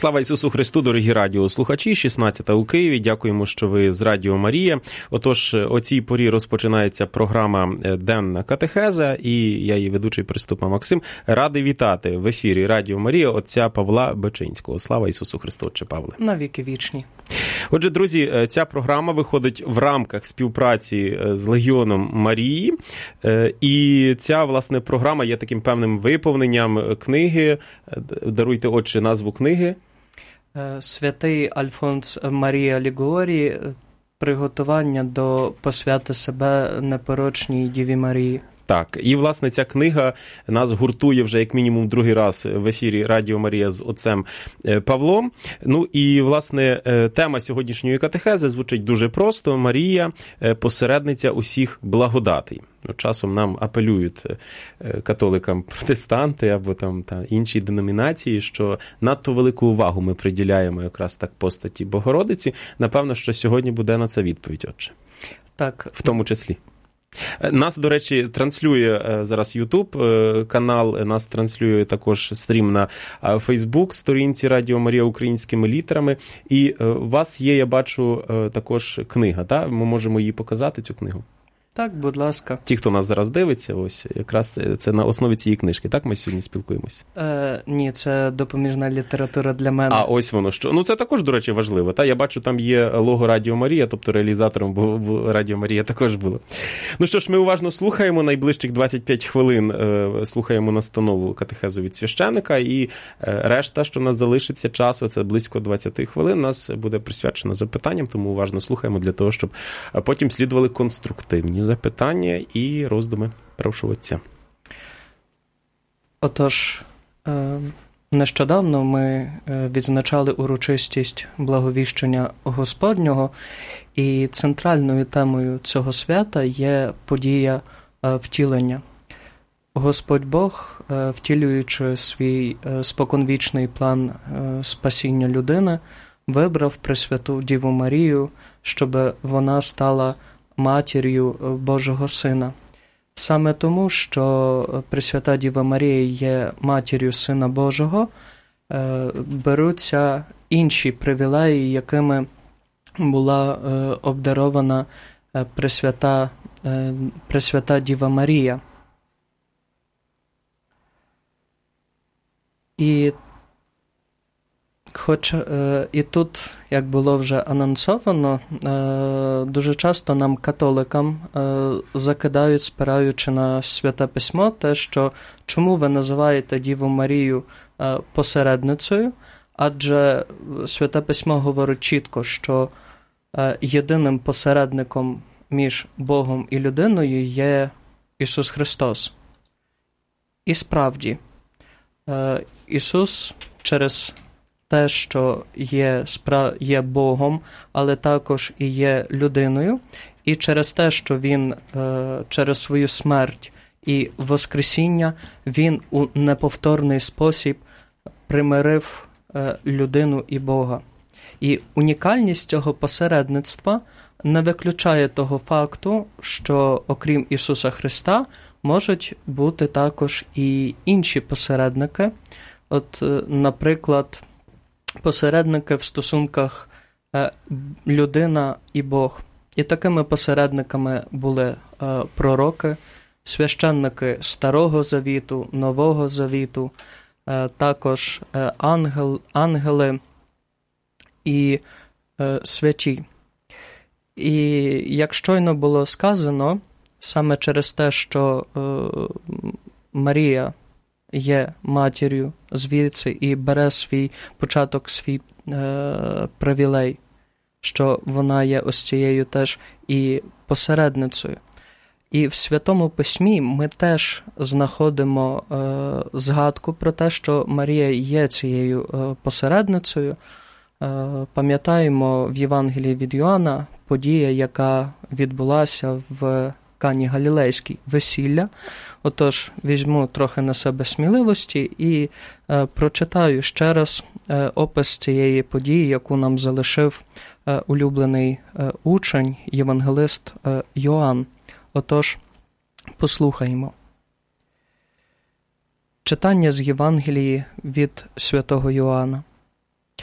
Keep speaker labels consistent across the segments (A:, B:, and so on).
A: Слава Ісусу Христу, дорогі радіослухачі, 16-та у Києві. Дякуємо, що ви з Радіо Марія. Отож, о цій порі розпочинається програма «Денна катехеза», і я її ведучий Приступа Максим. Радий вітати в ефірі Радіо Марія отця Павла Бечинського. Слава Ісусу Христу, отче Павле.
B: Навіки вічні.
A: Отже, друзі, ця програма виходить в рамках співпраці з Легіоном Марії. І ця, власне, програма є таким певним виповненням книги. Даруйте, отче, назву книги.
B: Святий Альфонс Марія Лігуорі. Приготування до посвяти себе непорочній Діві Марії.
A: Так, і, власне, ця книга нас гуртує вже як мінімум другий раз в ефірі Радіо Марія з отцем Павлом. Ну і, власне, тема сьогоднішньої катехези звучить дуже просто. Марія – посередниця усіх благодатей. Часом нам апелюють католикам протестанти або там інші деномінації, що надто велику увагу ми приділяємо якраз так постаті Богородиці. Напевно, що сьогодні буде на це відповідь, отче.
B: Так.
A: В тому числі. Нас, до речі, транслює зараз YouTube канал, нас транслює також стрім на Facebook, сторінці Радіо Марія українськими літерами. І у вас є, я бачу, також книга, так? Ми можемо її показати, цю книгу?
B: Так, будь ласка.
A: Ті, хто нас зараз дивиться, ось якраз це на основі цієї книжки, так ми сьогодні спілкуємося?
B: Ні, це допоміжна література для мене.
A: А ось воно що. Ну, це також, до речі, важливо. Та? Я бачу, там є лого Радіо Марія, тобто реалізатором Радіо Марія також було. Ну що ж, ми уважно слухаємо, найближчих 25 хвилин слухаємо настанову катехезу від священика, і решта, що в нас залишиться часу, це близько 20 хвилин, нас буде присвячено запитанням, тому уважно слухаємо для того, щоб потім слідували конструктивні запитання і роздуми. Прошу отця.
B: Отож, нещодавно ми відзначали урочистість благовіщення Господнього, і центральною темою цього свята є подія втілення. Господь Бог, втілюючи свій споконвічний план спасіння людини, вибрав Пресвяту Діву Марію, щоб вона стала матір'ю Божого Сина. Саме тому, що Пресвята Діва Марія є матір'ю Сина Божого, беруться інші привілеї, якими була обдарована Пресвята Діва Марія. І тут, як було вже анонсовано, дуже часто нам, католикам, закидають, спираючи на Святе Письмо, те, що чому ви називаєте Діву Марію посередницею, адже Святе Письмо говорить чітко, що єдиним посередником між Богом і людиною є Ісус Христос. І Ісус через те, що є Богом, але також і є людиною, і через те, що Він через свою смерть і воскресіння, Він у неповторний спосіб примирив людину і Бога. І унікальність цього посередництва не виключає того факту, що окрім Ісуса Христа можуть бути також і інші посередники. От, наприклад, посередники в стосунках людина і Бог. І такими посередниками були пророки, священники Старого Завіту, Нового Завіту, також ангели і святі. І як щойно було сказано, саме через те, що Марія є матір'ю звідси і бере свій початок, свій привілей, що вона є ось цією теж і посередницею. І в Святому Письмі ми теж знаходимо згадку про те, що Марія є цією посередницею. Пам'ятаємо в Євангелії від Йоанна подія, яка відбулася в Кані Галілейській, весілля. Отож, візьму трохи на себе сміливості і прочитаю ще раз опис цієї події, яку нам залишив улюблений учень, євангелист Йоанн. Отож, послухаймо. Читання з Євангелії від святого Йоанна.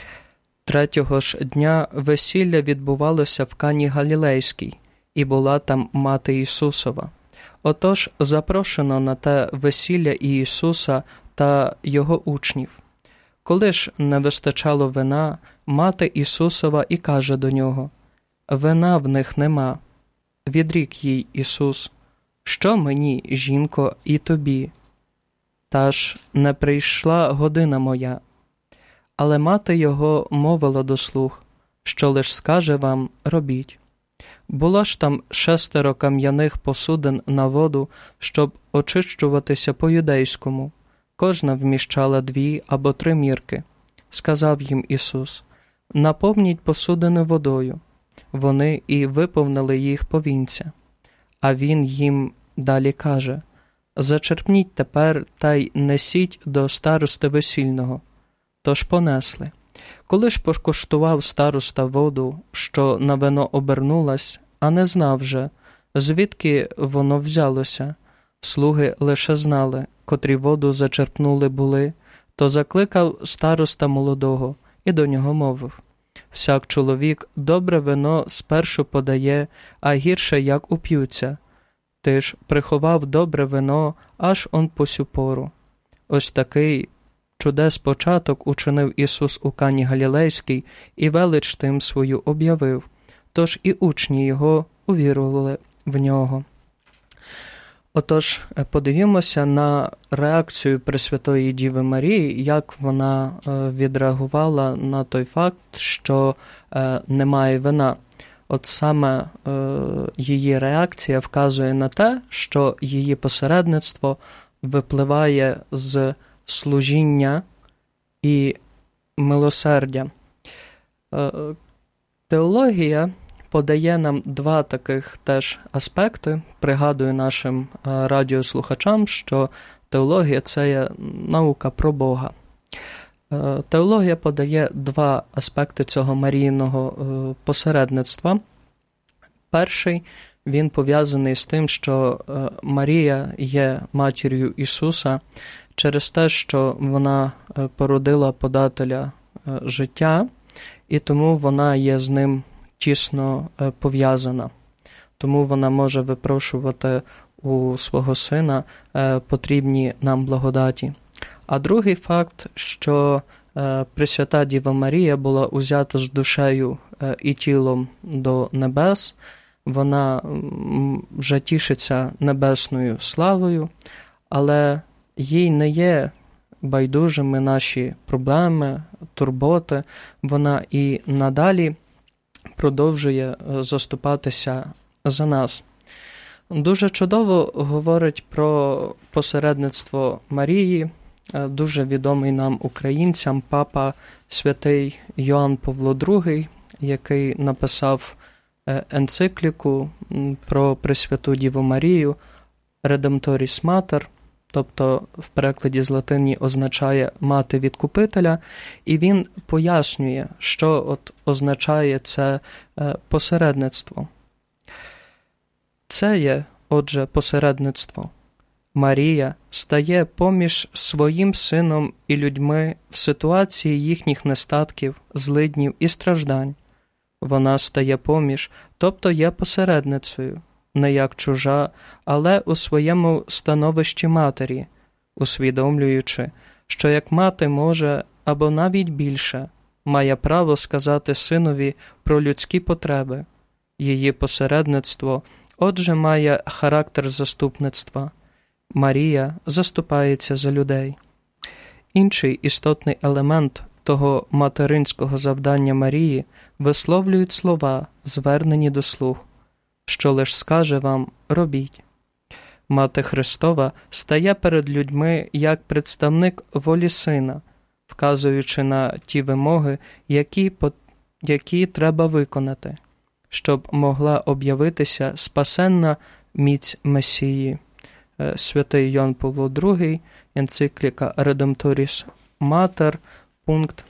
B: Третього ж дня весілля відбувалося в Кані Галілейській, і була там мати Ісусова. Отож запрошено на те весілля і Ісуса та його учнів. Коли ж не вистачало вина, мати Ісусова і каже до нього: «Вина в них нема». Відрік їй Ісус: «Що мені, жінко, і тобі? Та ж не прийшла година моя». Але мати його мовила до слуг: «Що лиш скаже вам, робіть». Було ж там 6 кам'яних посудин на воду, щоб очищуватися по-юдейському. Кожна вміщала 2 або 3 мірки. Сказав їм Ісус: «Наповніть посудини водою». Вони і виповнили їх повінця. А Він їм далі каже: «Зачерпніть тепер та й несіть до старости весільного». Тож понесли. Коли ж покуштував староста воду, що на вино обернулась, а не знав же, звідки воно взялося, слуги лише знали, котрі воду зачерпнули були, то закликав староста молодого і до нього мовив: «Всяк чоловік добре вино спершу подає, а гірше як уп'ються. Ти ж приховав добре вино, аж он по сю пору». Ось такий чудес початок учинив Ісус у Кані Галілейській і велич тим свою об'явив. Тож і учні Його увірували в Нього. Отож, подивімося на реакцію Пресвятої Діви Марії, як вона відреагувала на той факт, що немає вина. От саме її реакція вказує на те, що її посередництво випливає з служіння і милосердя. Теологія подає нам 2 таких теж аспекти. Пригадую нашим радіослухачам, що теологія – це є наука про Бога. Теологія подає 2 аспекти цього Марійного посередництва. Перший, він пов'язаний з тим, що Марія є матір'ю Ісуса через те, що вона породила подателя життя, і тому вона є з ним тісно пов'язана. Тому вона може випрошувати у свого сина потрібні нам благодаті. А другий факт, що Пресвята Діва Марія була узята з душею і тілом до небес, вона вже тішиться небесною славою, але їй не є байдужими наші проблеми, турботи, вона і надалі продовжує заступатися за нас. Дуже чудово говорить про посередництво Марії, дуже відомий нам українцям папа святий Йоанн Павло II, який написав енцикліку про Пресвяту Діву Марію «Redemptoris Mater», тобто в перекладі з латині означає «мати відкупителя», і він пояснює, що от означає це посередництво. Це є, отже, посередництво. Марія стає поміж своїм сином і людьми в ситуації їхніх нестатків, злиднів і страждань. Вона стає поміж, тобто є посередницею, не як чужа, але у своєму становищі матері, усвідомлюючи, що як мати може, або навіть більше, має право сказати синові про людські потреби. Її посередництво, отже, має характер заступництва. Марія заступається за людей. Інший істотний елемент того материнського завдання Марії висловлюють слова, звернені до слуг: «Що лиш скаже вам, робіть». Мати Христова стає перед людьми як представник волі Сина, вказуючи на ті вимоги, які треба виконати, щоб могла об'явитися спасенна міць Месії. Святий Йоанн Павло II, енцикліка «Redemptoris Mater», пункт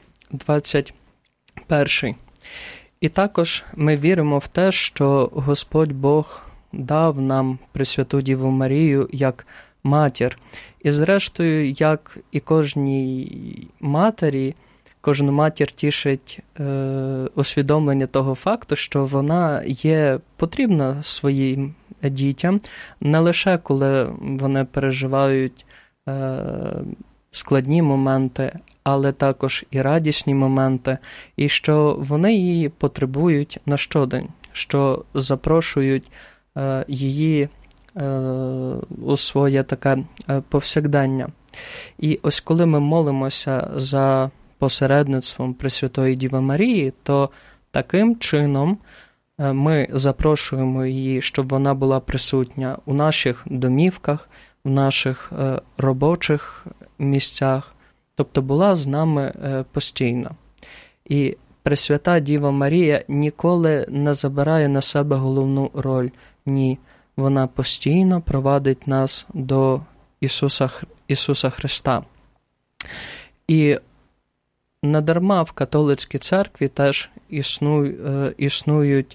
B: 21. І також ми віримо в те, що Господь Бог дав нам Пресвяту Діву Марію як матір. І зрештою, як і кожній матері, кожну матір тішить усвідомлення того факту, що вона є потрібна своїм дітям, не лише коли вони переживають складні моменти, але також і радісні моменти, і що вони її потребують на щодень, що запрошують її у своє таке повсякдення. І ось коли ми молимося за посередництвом Пресвятої Діви Марії, то таким чином ми запрошуємо її, щоб вона була присутня у наших домівках, в наших робочих місцях, тобто була з нами постійно. І Пресвята Діва Марія ніколи не забирає на себе головну роль. Ні, вона постійно провадить нас до Ісуса Христа. І недарма в католицькій церкві теж існують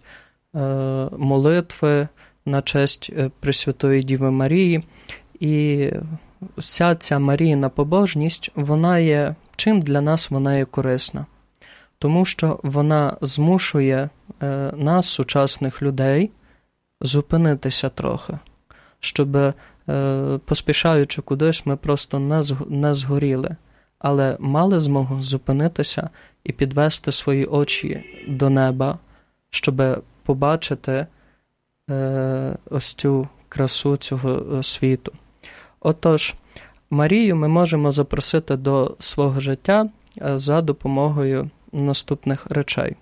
B: молитви на честь Пресвятої Діви Марії. І вся ця Маріїна побожність, вона є, чим для нас вона є корисна? Тому що вона змушує нас, сучасних людей, зупинитися трохи, щоб, поспішаючи кудись, ми просто не згоріли, але мали змогу зупинитися і підвести свої очі до неба, щоб побачити ось цю красу цього світу. Отож, Марію ми можемо запросити до свого життя за допомогою наступних речей.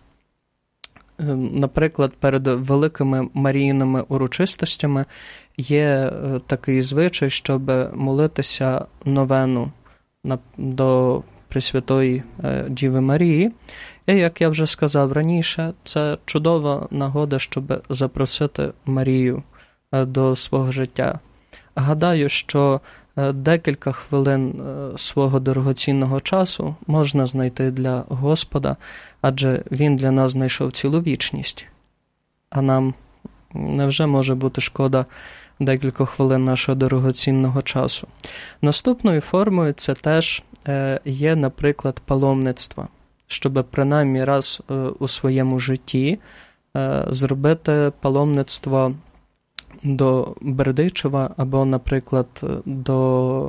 B: Наприклад, перед великими Маріїними урочистостями є такий звичай, щоб молитися новену до Пресвятої Діви Марії. І, як я вже сказав раніше, це чудова нагода, щоб запросити Марію до свого життя. Гадаю, що декілька хвилин свого дорогоцінного часу можна знайти для Господа, адже Він для нас знайшов цілу вічність. А нам невже може бути шкода декілька хвилин нашого дорогоцінного часу? Наступною формою це теж є, наприклад, паломництво, щоб принаймні раз у своєму житті зробити паломництво до Бердичева або, наприклад, до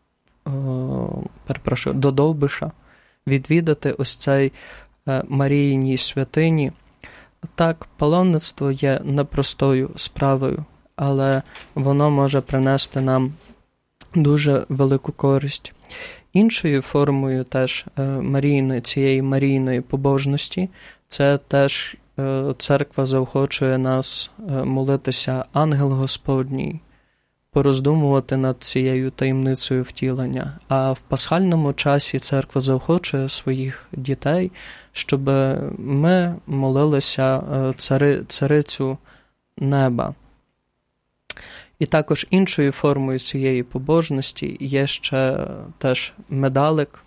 B: Довбиша, відвідати ось цей Маріїній святині. Так, паломництво є непростою справою, але воно може принести нам дуже велику користь. Іншою формою теж цієї Марійної побожності це теж церква заохочує нас молитися Ангел Господній, пороздумувати над цією таємницею втілення. А в пасхальному часі церква заохочує своїх дітей, щоб ми молилися царицю неба. І також іншою формою цієї побожності є ще теж медалик,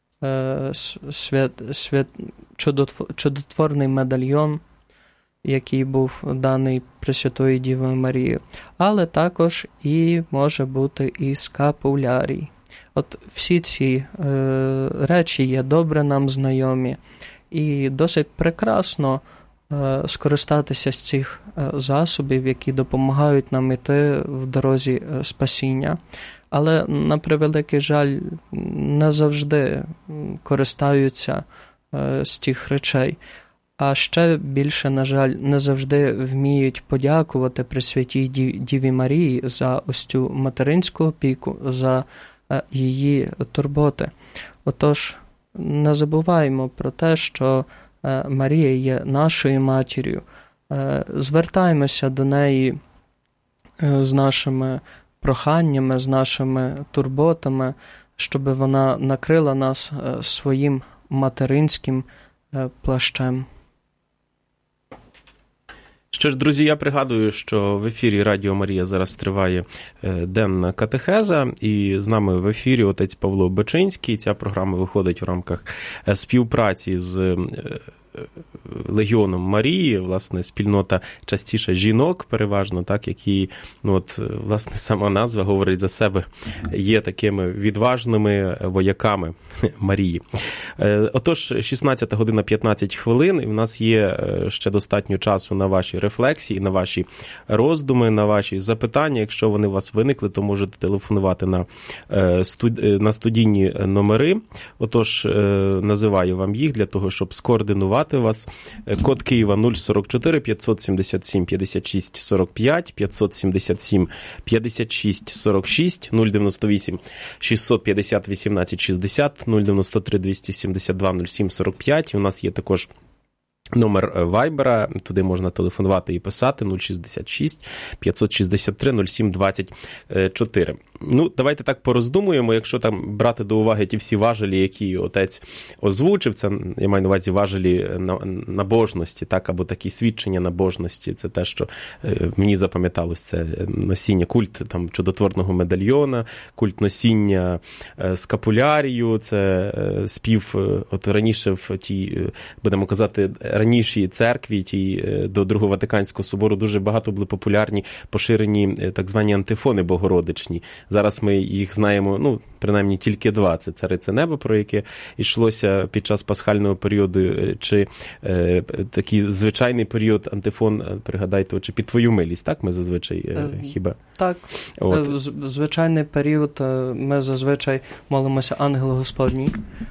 B: чудотворний медальйон, який був даний Пресвятої Дівою Марією, але також і може бути і скапулярій. От всі ці речі є добре нам знайомі, і досить прекрасно скористатися з цих засобів, які допомагають нам іти в дорозі спасіння. Але, на превеликий жаль, не завжди користаються з тих речей. А ще більше, на жаль, не завжди вміють подякувати Пресвятій Діві Марії за ось цю материнську опіку, за її турботи. Отож, не забуваємо про те, що Марія є нашою матір'ю. Звертаємося до неї з нашими проханнями, з нашими турботами, щоб вона накрила нас своїм материнським плащем.
A: Що ж, друзі, я пригадую, що в ефірі Радіо Марія зараз триває денна катехеза, і з нами в ефірі отець Павло Бечинський. Ця програма виходить в рамках співпраці з Легіоном Марії, власне, спільнота частіше жінок переважно, так, які, ну от, власне, сама назва говорить за себе, є такими відважними вояками Марії. Отож, 16 година 15 хвилин, і в нас є ще достатньо часу на ваші рефлексії, на ваші роздуми, на ваші запитання. Якщо вони у вас виникли, то можете телефонувати на студійні номери. Отож, називаю вам їх для того, щоб скоординувати вас. Код Києва 044 577 56 45, 577 56 46, 098 650 18 60, 093 272 07 45. У нас є також номер Вайбера, туди можна телефонувати і писати 066 563 07 24. Ну, давайте так пороздумуємо, якщо там брати до уваги ті всі важелі, які отець озвучив, це, я маю на увазі, важелі набожності, так, або такі свідчення набожності, це те, що мені запам'яталось, це носіння, культ там чудотворного медальйона, культ носіння скапулярію, це спів, от раніше в тій, будемо казати, ранішій церкві, тій до Другого Ватиканського собору дуже багато були популярні, поширені так звані антифони богородичні. Зараз ми їх знаємо, ну, принаймні тільки два. Це «Царице небо», про яке йшлося під час пасхального періоду, чи такий звичайний період антифон, пригадайте, чи «Під твою милість», так? Ми зазвичай хіба?
B: Так. Звичайний період ми зазвичай молимося «Ангел Господній»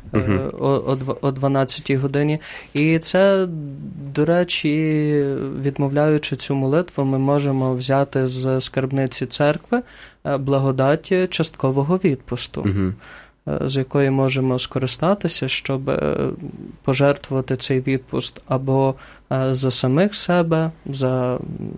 B: о 12-й годині. І це, до речі, відмовляючи цю молитву, ми можемо взяти з скарбниці церкви благодать часткового відпусту, з якої можемо скористатися, щоб пожертвувати цей відпуст або за самих себе, за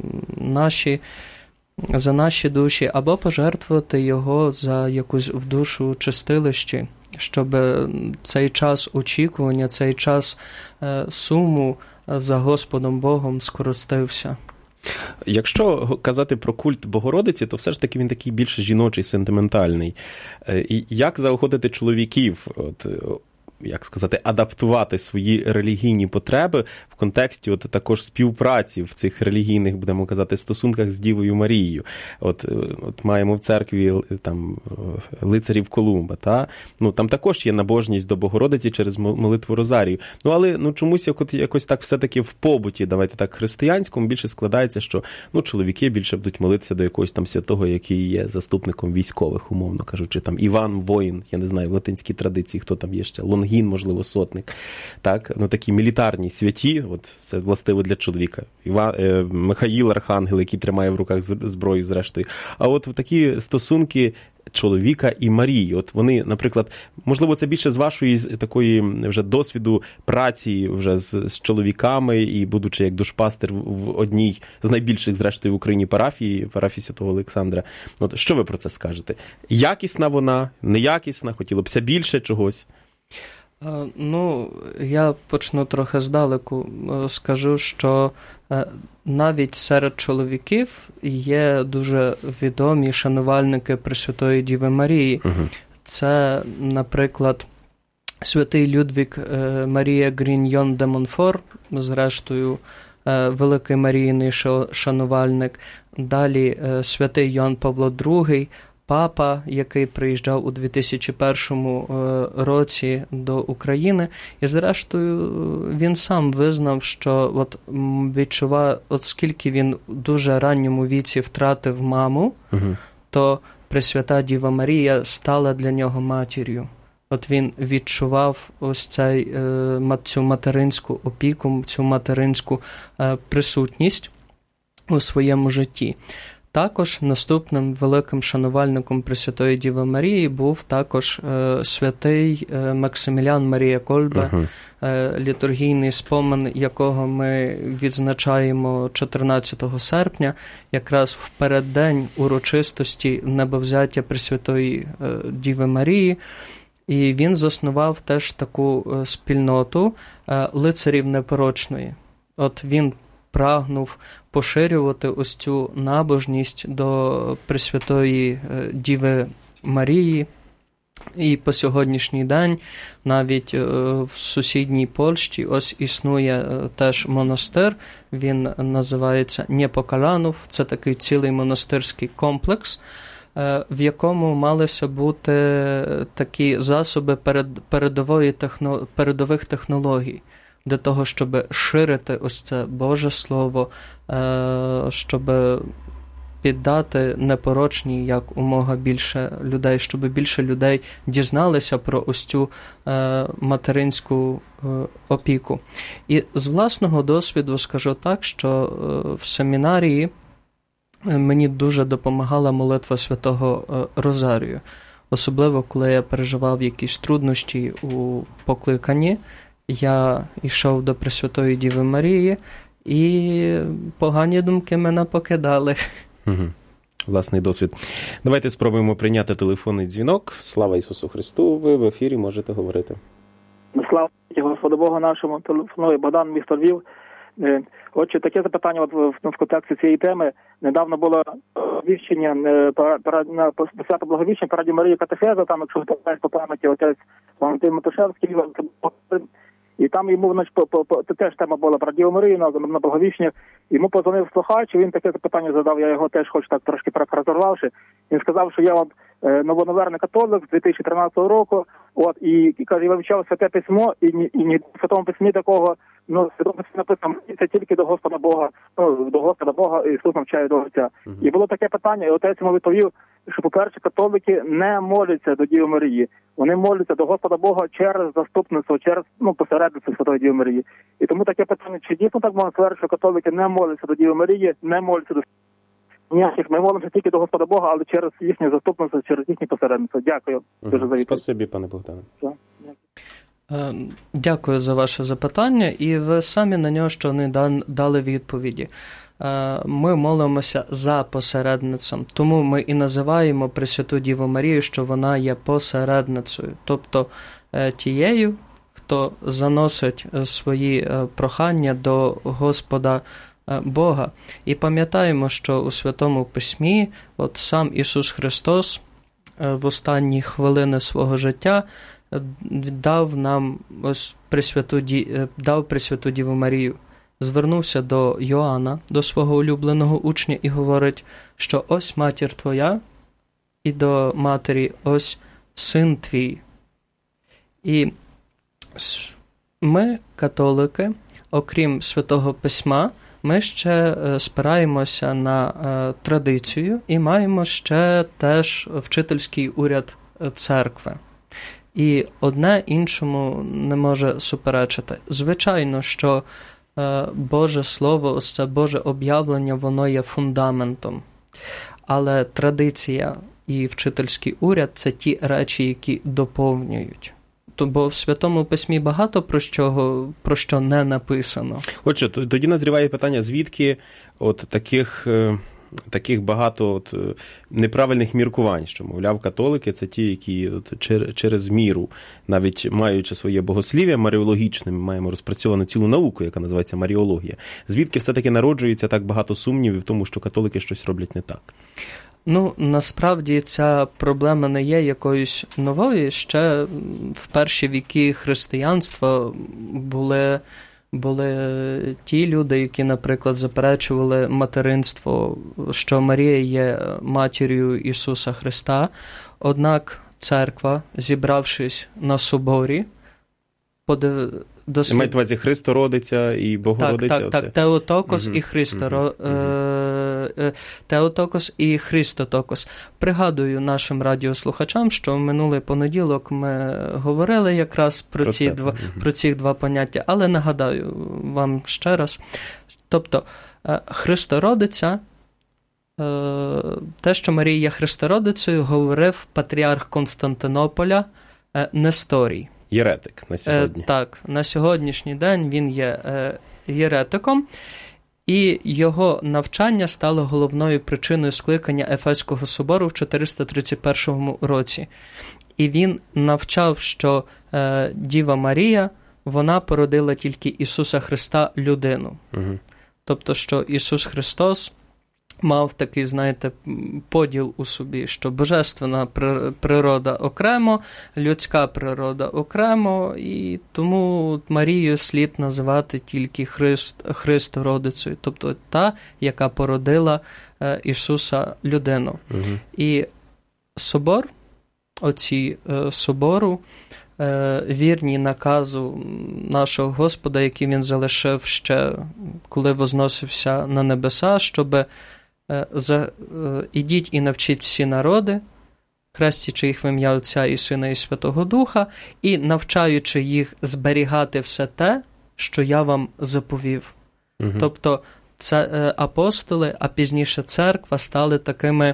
B: наші душі, або пожертвувати його за якусь в душу чистилищі, щоб цей час очікування, цей час суму за Господом Богом скоротився.
A: Якщо казати про культ Богородиці, то все ж таки він такий більш жіночий, сентиментальний. І як заохотити чоловіків, як сказати, адаптувати свої релігійні потреби в контексті от також співпраці в цих релігійних, будемо казати, стосунках з Дівою Марією. От маємо в церкві там лицарів Колумба, та? Ну, там також є набожність до Богородиці через молитву Розарію. Ну, але чомусь якось так все-таки в побуті, давайте так, християнському більше складається, що чоловіки більше будуть молитися до якогось там святого, який є заступником військових, умовно кажучи, там Іван воїн, я не знаю, в латинській традиції, хто там є ще, Лонгін, можливо, сотник, так, такі мілітарні святі, от це властиво для чоловіка. Михаїл Архангел, який тримає в руках зброю, зрештою. А от такі стосунки чоловіка і Марії, от вони, наприклад, можливо, це більше з вашої такої вже досвіду праці вже з чоловіками і будучи як душпастер в одній з найбільших, зрештою, в Україні парафії Святого Олександра. От що ви про це скажете? Якісна вона, неякісна, хотілося б більше чогось?
B: Ну, я почну трохи здалеку. Скажу, що навіть серед чоловіків є дуже відомі шанувальники Пресвятої Діви Марії. Це, наприклад, святий Людвік Марія Гріньйон де Монфор, зрештою, великий Марійний шанувальник. Далі святий Йоанн Павло II, папа, який приїжджав у 2001 році до України, і зрештою він сам визнав, що от відчуває, оскільки він в дуже ранньому віці втратив маму, то Пресвята Діва Марія стала для нього матір'ю. От він відчував ось цю материнську опіку, цю материнську присутність у своєму житті. Також наступним великим шанувальником Пресвятої Діви Марії був також святий Максимілян Марія Кольбе, літургійний спомин якого ми відзначаємо 14 серпня, якраз в переддень урочистості небовзяття Пресвятої Діви Марії. І він заснував теж таку спільноту лицарів непорочної. От він прагнув поширювати ось цю набожність до Пресвятої Діви Марії І по сьогоднішній день навіть в сусідній Польщі ось існує теж монастир, він називається Непокалянов, це такий цілий монастирський комплекс, в якому малися бути такі засоби передових технологій для того, щоб ширити ось це Боже Слово, щоб піддати непорочній як умога більше людей, щоб більше людей дізналися про ось цю материнську опіку. І з власного досвіду скажу так, що в семінарії мені дуже допомагала молитва Святого Розарію. Особливо, коли я переживав якісь труднощі у покликанні, я йшов до Пресвятої Діви Марії, і погані думки мене покидали.
A: Угу. Власний досвід. Давайте спробуємо прийняти телефонний дзвінок. Слава Ісусу Христу, ви в ефірі можете говорити.
C: Слава Господу Богу нашому, телефонує Богдан, місто Львів. Отже, таке запитання в контексті цієї теми. Недавно було благовіщення, свято благовіщення по Раді Марії катехеза, там, якщо ви по пам'яті, отець Валентин Матушевський, і там йому, теж тема була про Діву Марію на благовіщення. Йому позвонив слухач, і він таке запитання задав, я його теж хочу так трошки перефразувавши. Він сказав, що я новонаверний католик з 2013 року, і каже, я вивчав Святе Письмо, і ні в Святому Письмі такого, Святому Письмі написано, це тільки до Господа Бога, Ісус навчає до Отця. І було таке питання, і отець йому відповів, що, по-перше, католики не моляться до Діви Марії. Вони моляться до Господа Бога через заступництво, через посередництво Святої Діви Марії. І тому таке питання, чи дійсно так можна сказати, що католики не моляться до Діви Марії, не моляться до ніяких. Ми молимося тільки до Господа Бога, але через їхнє заступництво, через їхнє посередництво. Дякую. Дуже за відповідь.
A: Спасибі, пане Богдане.
B: Дякую за ваше запитання, і ви самі на нього що не дали відповіді. Ми молимося за посередницем, тому ми і називаємо Пресвяту Діву Марію, що вона є посередницею, тобто тією, хто заносить свої прохання до Господа Бога. І пам'ятаємо, що у Святому Письмі сам Ісус Христос в останні хвилини свого життя дав нам Пресвяту Діву Марію. Звернувся до Йоанна, до свого улюбленого учня, і говорить, що ось матір твоя, і до матері ось син твій. І ми, католики, окрім Святого Письма, ми ще спираємося на традицію і маємо ще теж вчительський уряд церкви. І одне іншому не може суперечити. Звичайно, що Боже Слово, ось це Боже об'явлення, воно є фундаментом. Але традиція і вчительський уряд – це ті речі, які доповнюють. Бо в Святому Письмі багато про що не написано.
A: Отже, тоді назріває питання, звідки таких багато неправильних міркувань, що, мовляв, католики – це ті, які через міру, навіть маючи своє богослів'я маріологічне, ми маємо розпрацьовану цілу науку, яка називається маріологія. Звідки все-таки народжується так багато сумнівів в тому, що католики щось роблять не так?
B: Насправді ця проблема не є якоюсь новою. Ще в перші віки християнства були ті люди, які, наприклад, заперечували материнство, що Марія є матір'ю Ісуса Христа. Однак церква, зібравшись на соборі,
A: мають на увазі Христородиця і Богородиця?
B: Так, Теотокос і Теотокос і Христотокос. Пригадую нашим радіослухачам, що в минулий понеділок ми говорили якраз про ці два поняття, але нагадаю вам ще раз. Тобто, Христородиця, те, що Марія є Христородицею, говорив патріарх Константинополя Несторій.
A: Єретик на сьогодні.
B: Так, на сьогоднішній день він є єретиком, і його навчання стало головною причиною скликання Ефеського собору в 431 році. І він навчав, що Діва Марія, вона породила тільки Ісуса Христа людину. Тобто, що Ісус Христос мав такий, знаєте, поділ у собі, що божественна природа окремо, людська природа окремо, і тому Марію слід називати тільки Христородицею, тобто та, яка породила Ісуса людину. Угу. І собор, оці собору, вірні наказу нашого Господа, який він залишив ще, коли возносився на небеса, щоб ідіть і навчіть всі народи, хрестячи їх в ім'я Отця і Сина і Святого Духа, і навчаючи їх зберігати все те, що я вам заповів. Угу. Тобто це апостоли, а пізніше церква стали такими,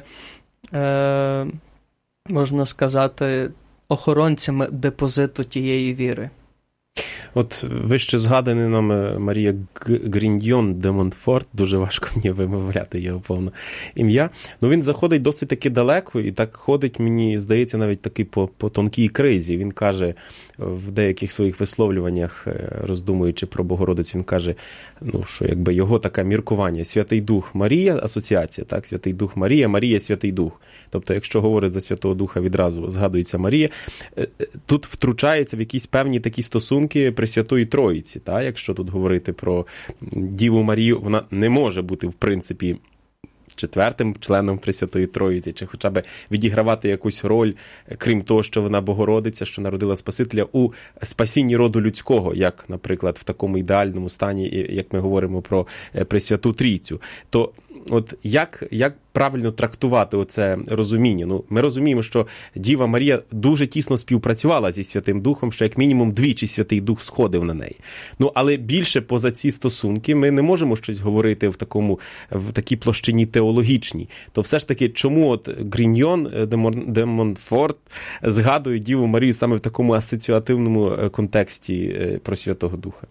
B: можна сказати, охоронцями депозиту тієї віри.
A: От вище згаданий нам Марія Гріньйон де Монфорт, дуже важко мені вимовляти його повне ім'я. Ну, він заходить досить таки далеко, і так ходить, мені здається, навіть таки по тонкій кризі. Він каже в деяких своїх висловлюваннях, роздумуючи про Богородицю, він каже, ну, що якби його таке міркування. Святий Дух Марія, асоціація, так, Святий Дух Марія, Марія, Святий Дух. Тобто, якщо говорить за Святого Духа, відразу згадується Марія. Тут втручається в якісь певні такі стосунки Пресвятої Троїці. Так? Якщо тут говорити про Діву Марію, вона не може бути, в принципі, четвертим членом Пресвятої Троїці, чи хоча б відігравати якусь роль, крім того, що вона Богородиця, що народила Спасителя, у спасінні роду людського, як, наприклад, в такому ідеальному стані, як ми говоримо про Пресвяту Трійцю. То от як правильно трактувати оце розуміння? Ну, ми розуміємо, що Діва Марія дуже тісно співпрацювала зі Святим Духом, що як мінімум двічі Святий Дух сходив на неї. Ну, але більше поза ці стосунки ми не можемо щось говорити в такій площині теологічній. То все ж таки, чому от Гріньйон де Монфорт згадує Діву Марію саме в такому асоціативному контексті про Святого Духа?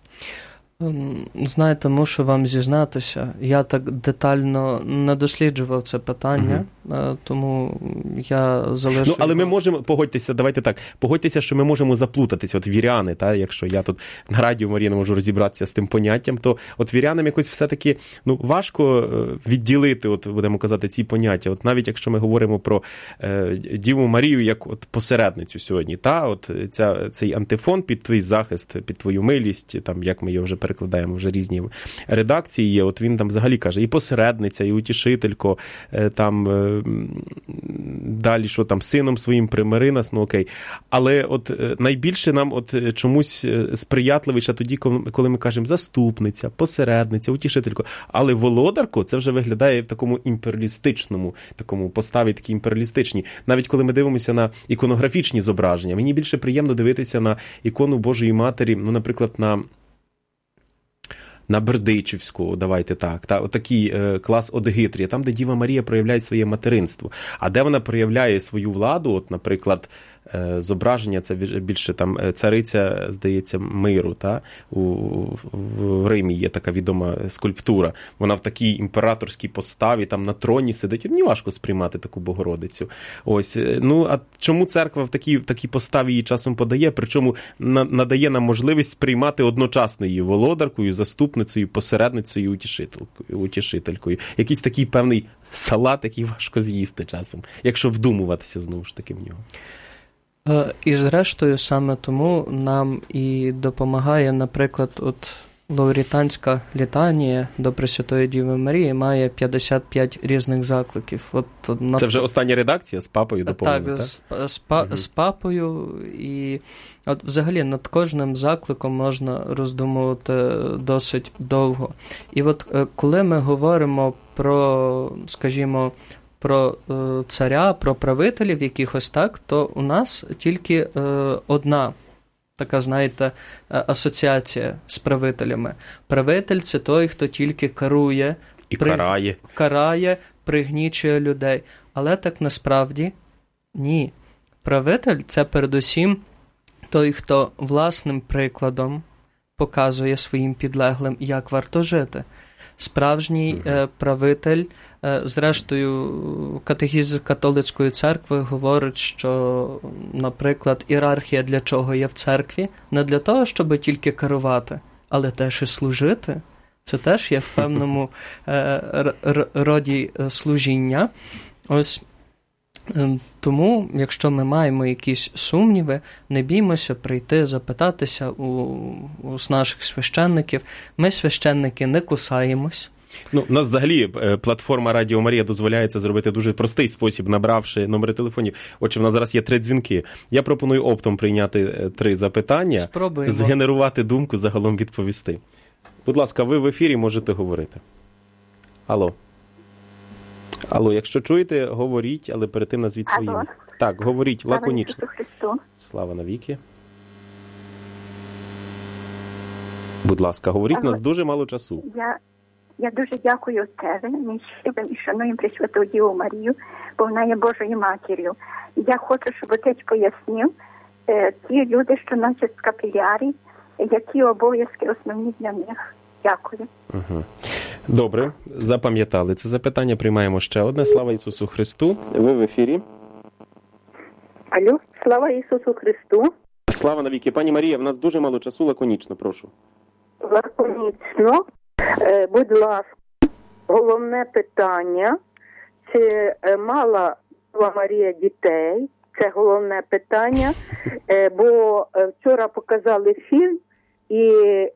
B: Знаєте, мушу вам зізнатися, я так детально не досліджував це питання, тому я залишу...
A: Ну, але ми можемо, погодьтеся, що ми можемо заплутатися, от віряни, якщо я тут на Радіо Марія не можу розібратися з тим поняттям, то от вірянам якось все-таки, важко відділити, от будемо казати, ці поняття. От навіть якщо ми говоримо про Діву Марію як от посередницю сьогодні, цей антифон під твій захист, під твою милість, там, як ми його вже перекладаємо, вже різні редакції є, от він там взагалі каже, і посередниця, і утішителько, там далі, що там, сином своїм примири нас, окей. Але от найбільше нам от чомусь сприятливіше тоді, коли ми кажемо заступниця, посередниця, утішителько. Але володарко, це вже виглядає в такому імперіалістичному, такому поставі такі імперіалістичні. Навіть коли ми дивимося на іконографічні зображення, мені більше приємно дивитися на ікону Божої Матері, наприклад, на Бердичівську, давайте так, отакий клас Одегитрія, там, де Діва Марія проявляє своє материнство. А де вона проявляє свою владу, от, наприклад, зображення, це більше там цариця, здається, миру, в Римі є така відома скульптура. Вона в такій імператорській поставі, там на троні сидить. Мені важко сприймати таку Богородицю. Ось, а чому церква в такій поставі її часом подає, причому надає нам можливість сприймати одночасно її володаркою, заступницею, посередницею, утішителькою. Якийсь такий певний салат, який важко з'їсти часом, якщо вдумуватися знову ж таки в нього.
B: І зрештою саме тому нам і допомагає, наприклад, от лаурітанська літанія до Пресвятої Діви Марії має 55 різних закликів.
A: Це вже остання редакція з папою доповнена,
B: так? З папою. І от взагалі над кожним закликом можна роздумувати досить довго. І от коли ми говоримо про, скажімо, про царя, про правителів якихось то у нас тільки одна така, знаєте, асоціація з правителями. Правитель – це той, хто тільки керує,
A: і
B: карає, пригнічує людей. Але так насправді ні. Правитель – це передусім той, хто власним прикладом показує своїм підлеглим, як варто жити. Справжній правитель, зрештою, катехізис католицької церкви говорить, що, наприклад, ієрархія для чого є в церкві? Не для того, щоб тільки керувати, але теж і служити. Це теж є в певному роді служіння. Ось тому, якщо ми маємо якісь сумніви, не біймося прийти, запитатися у наших священників. Ми, священники, не кусаємось.
A: Ну, у нас взагалі платформа Радіо Марія дозволяє це зробити дуже простий спосіб, набравши номери телефонів. Отже, в нас зараз є 3 дзвінки. Я пропоную оптом прийняти 3 запитання,
B: спробуємо
A: згенерувати думку, загалом відповісти. Будь ласка, ви в ефірі можете говорити. Алло. Алло, якщо чуєте, говоріть, але перед тим назвіть своїм. Так, говоріть, лаконічно.
D: Слава Ісусу Христу.
A: Слава навіки. Будь ласка, говоріть, нас дуже мало часу.
D: Я дуже дякую Отцеві, ми любимо і шануємо Пресвяту Діву Марію, бо вона є Божою матір'ю. Я хочу, щоб Отець пояснив, ті люди, що носять капілярі, які обов'язки основні для них. Дякую.
A: Угу. Добре, запам'ятали це запитання, приймаємо ще одне. Слава Ісусу Христу. Ви в ефірі.
E: Алло, слава Ісусу Христу.
A: Слава навіки. Пані Марія, в нас дуже мало часу, лаконічно, прошу.
E: Лаконічно. Будь ласка, головне питання, чи мала Діва Марія дітей? Це головне питання, бо вчора показали фільм, і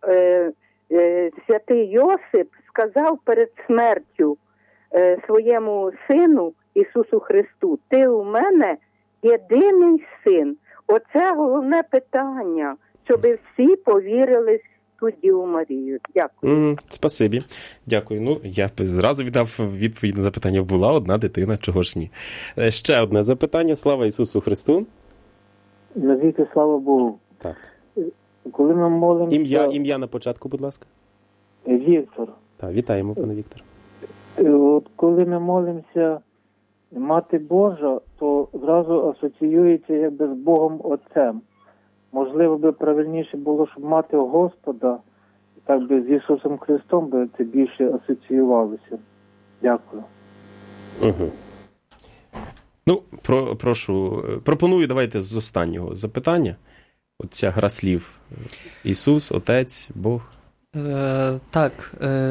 E: святий Йосип сказав перед смертю своєму сину Ісусу Христу: ти у мене єдиний син. Оце головне питання, щоб всі повірили в Діву Марію. Дякую.
A: Спасибі. Дякую. Ну, я зразу віддав відповідь на запитання. Була одна дитина, чого ж ні. Ще одне запитання. Слава Ісусу Христу.
C: Навіки слава Богу.
A: Так.
C: Коли ми молимося...
A: Ім'я на початку, будь ласка.
C: Віктор.
A: Так, вітаємо, пане Віктор.
C: От коли ми молимося Мати Божа, то зразу асоціюється якби з Богом Отцем. Можливо, би правильніше було, щоб мати Господа, так би з Ісусом Христом би це більше асоціювалося. Дякую.
A: Угу. Ну, пропоную, давайте з останнього запитання. Оця гра слів. Ісус, Отець, Бог.
B: Так,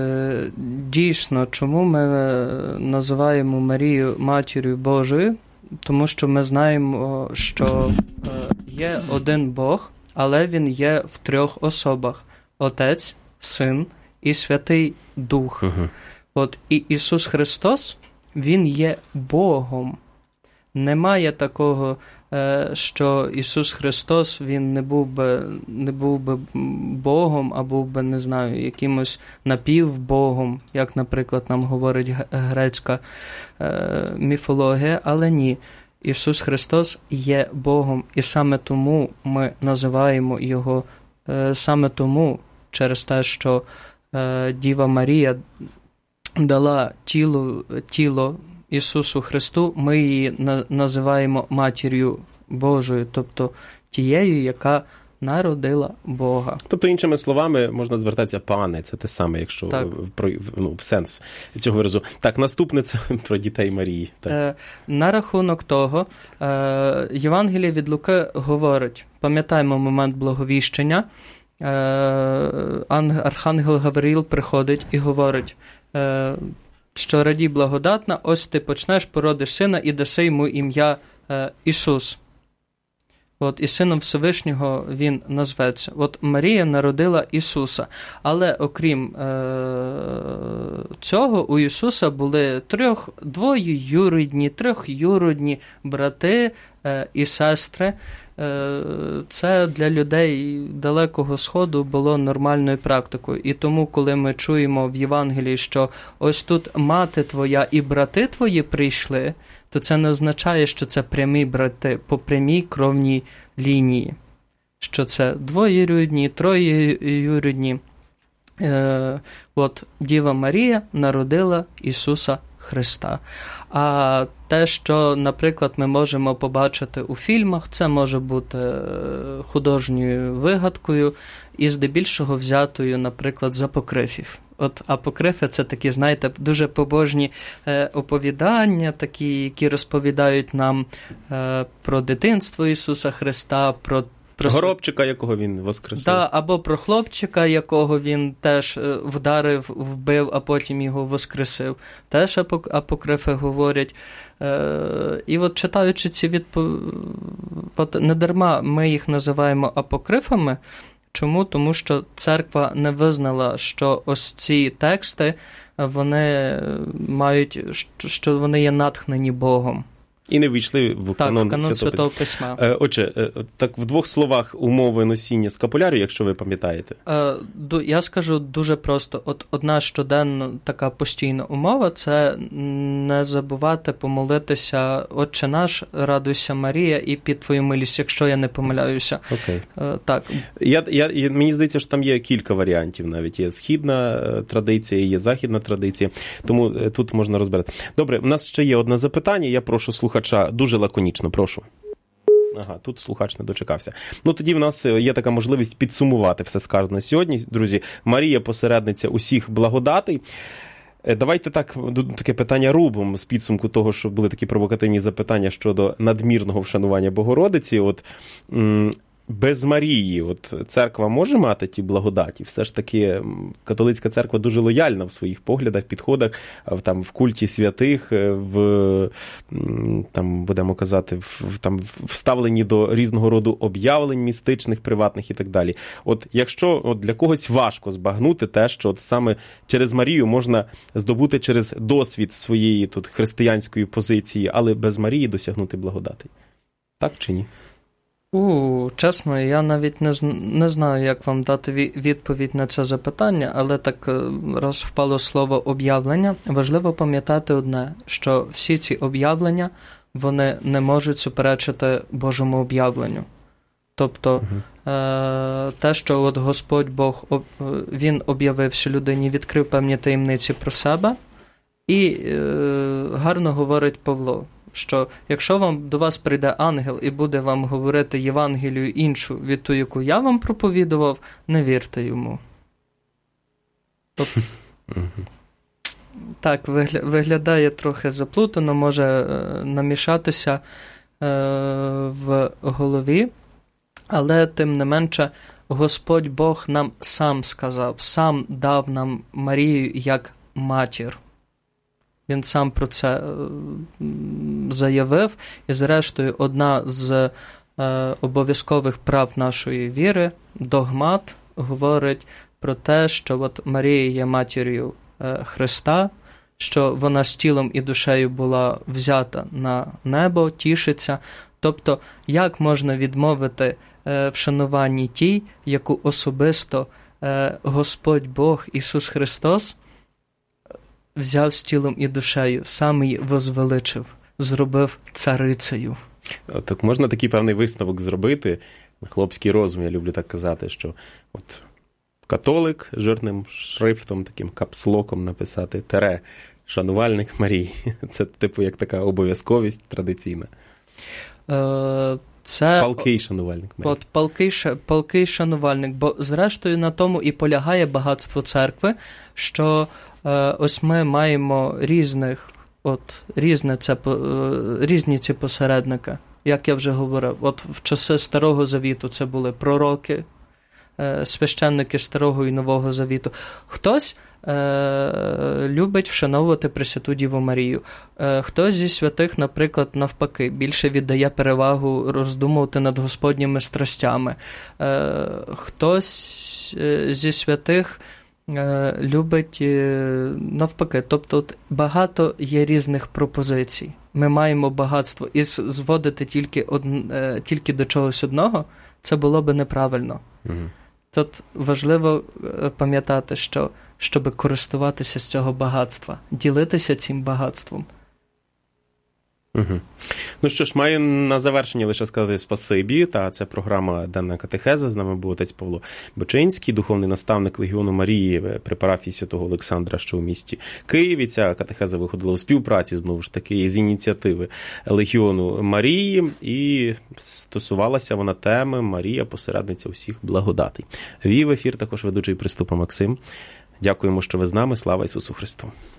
B: дійсно, чому ми називаємо Марію Матір'ю Божою? Тому що ми знаємо, що є один Бог, але Він є в 3 особах. Отець, Син і Святий Дух.
A: Угу.
B: От, і Ісус Христос, Він є Богом. Немає такого, що Ісус Христос, Він не був би Богом, а був би, не знаю, якимось напівбогом, як, наприклад, нам говорить грецька міфологія, але ні. Ісус Христос є Богом, і саме тому ми називаємо Його, саме тому, через те, що Діва Марія дала тіло Ісусу Христу, ми її називаємо Матір'ю Божою, тобто тією, яка народила Бога.
A: Тобто, іншими словами, можна звертатися пане, це те саме, якщо в сенс цього виразу. Так, наступне це про дітей Марії. Так.
B: На рахунок того, Євангеліє від Луки говорить, пам'ятаємо момент благовіщення, Архангел Гавриїл приходить і говорить, що радій благодатна, ось ти почнеш, породиш сина і даси йому ім'я Ісус. От, і сином Всевишнього він назветься. От Марія народила Ісуса. Але окрім цього, у Ісуса були трьохюрідні брати і сестри. Це для людей Далекого Сходу було нормальною практикою. І тому, коли ми чуємо в Євангелії, що ось тут мати твоя і брати твої прийшли, то це не означає, що це прямі брати по прямій кровній лінії. Що це двоюрідні, троюрідні. От Діва Марія народила Ісуса Христа. А те, що, наприклад, ми можемо побачити у фільмах, це може бути художньою вигадкою і здебільшого взятою, наприклад, з апокрифів. От апокрифи – це такі, знаєте, дуже побожні оповідання, такі, які розповідають нам про дитинство Ісуса Христа, про
A: Горобчика, якого він воскресив.
B: Да, або про хлопчика, якого він теж вдарив, вбив, а потім його воскресив. Теж апокрифи говорять. І от читаючи ці недарма ми їх називаємо апокрифами. Чому? Тому що церква не визнала, що ось ці тексти, вони мають, що вони є натхнені Богом.
A: І не ввійшли в канон
B: Святого Письма.
A: Отже, так в двох словах умови носіння скапулярів, якщо ви пам'ятаєте.
B: Я скажу дуже просто. От одна щоденна така постійна умова – це не забувати помолитися «Отче наш, радуйся, Марія» і «Під Твою милість», якщо я не помиляюся.
A: Окей.
B: Так.
A: Мені здається, що там є кілька варіантів навіть. Є східна традиція, є західна традиція. Тому тут можна розбирати. Добре, у нас ще є одне запитання. Я прошу слухача дуже лаконічно, прошу. Ага, тут слухач не дочекався. Ну, тоді в нас є така можливість підсумувати все сказане сьогодні. Друзі, Марія – посередниця усіх благодатей. Давайте таке питання рубом з підсумку того, що були такі провокативні запитання щодо надмірного вшанування Богородиці. От без Марії от церква може мати ті благодаті? Все ж таки католицька церква дуже лояльна в своїх поглядах, підходах, в культі святих, будемо казати, в ставленні до різного роду об'явлень містичних, приватних і так далі. От якщо для когось важко збагнути те, що от саме через Марію можна здобути через досвід своєї тут християнської позиції, але без Марії досягнути благодати. Так чи ні?
B: Чесно, я навіть не знаю, як вам дати відповідь на це запитання, але так, раз впало слово «об'явлення», важливо пам'ятати одне, що всі ці об'явлення, вони не можуть суперечити Божому об'явленню. Тобто, те, що от Господь Бог, Він об'явився людині, відкрив певні таємниці про себе, і гарно говорить Павло, що якщо до вас прийде ангел і буде вам говорити Євангелію іншу від ту, яку я вам проповідував, не вірте йому. Тобто, так, виглядає трохи заплутано, може намішатися в голові, але тим не менше Господь Бог нам сам сказав, сам дав нам Марію як матір. Він сам про це заявив. І, зрештою, одна з обов'язкових прав нашої віри, догмат, говорить про те, що от Марія є матір'ю Христа, що вона з тілом і душею була взята на небо, тішиться. Тобто, як можна відмовити в шануванні тій, яку особисто Господь Бог, Ісус Христос, взяв з тілом і душею, сам її возвеличив, зробив царицею.
A: Так можна такий певний висновок зробити, на хлопський розум, я люблю так казати, що от католик жирним шрифтом, таким капслоком написати «тере, шанувальник Марії». Це типу як така обов'язковість традиційна.
B: Це
A: палкий шанувальник Марії.
B: Палкий шанувальник, бо зрештою на тому і полягає багатство церкви, що ось ми маємо різні ці посередники, як я вже говорив. От в часи Старого Завіту це були пророки, священники Старого і Нового Завіту. Хтось любить вшановувати Пресвяту Діву Марію. Хтось зі святих, наприклад, навпаки, більше віддає перевагу роздумувати над Господніми страстями. Хтось зі святих любить навпаки. Тобто от багато є різних пропозицій. Ми маємо багатство. І зводити тільки до чогось одного, це було би неправильно. Угу. Тут важливо пам'ятати, що щоб користуватися з цього багатства, ділитися цим багатством.
A: Угу. Ну що ж, маю на завершення лише сказати спасибі. Це програма «Денна катехеза». З нами був отець Павло Бочинський, духовний наставник Легіону Марії при парафії Святого Олександра, що у місті Києві. Ця катехеза виходила у співпраці, знову ж таки, з ініціативи Легіону Марії, і стосувалася вона теми «Марія – посередниця усіх благодатей». Вів ефір також ведучий Приступа Максим. Дякуємо, що ви з нами. Слава Ісусу Христу!